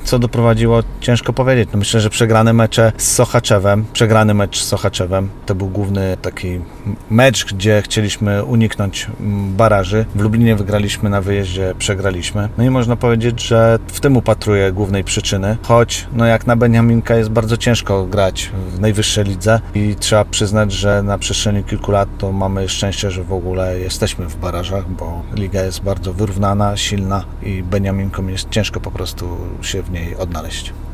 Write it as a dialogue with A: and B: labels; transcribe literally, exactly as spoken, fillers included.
A: co doprowadziło, ciężko powiedzieć. No myślę, że przegrane mecze z Sochaczewem, przegrany mecz z Sochaczewem, to był główny taki mecz, gdzie chcieliśmy uniknąć baraży. W Lublinie wygraliśmy, na wyjeździe przegraliśmy. No i można powiedzieć, że w tym upatruję głównej przyczyny, choć no jak na Beniaminka jest bardzo ciężko grać w najwyższej lidze i trzeba przyznać, że na przestrzeni kilku lat to mamy szczęście, że w ogóle jesteśmy w barażach, bo liga jest bardzo wyrównana, silna i Beniaminkom jest ciężko po prostu się w niej odnaleźć.